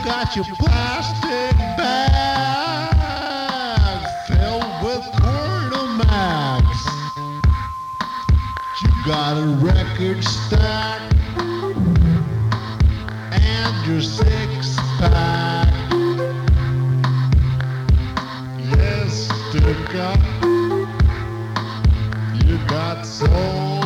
got your plastic bag filled with Quartermax. You got a record stack and your six-pack. Yes, Sticka, you got soul.